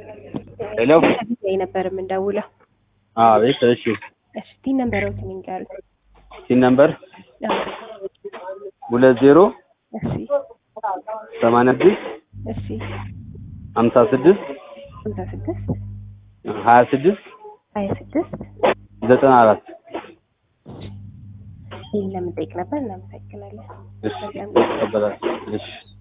ሄሎ ላይ ነበር የምንደውለው። አቤት እሺ እሺ ቲን ነምበሮችን ይንገሩኝ። ሲን ነምበር አዎ 20 እሺ 86 እሺ 56 56 26 26 94 ይሄን ለምን ጠይቅ ነበር? እናመሰግናለን። እሺ ተቀበላችሁ እሺ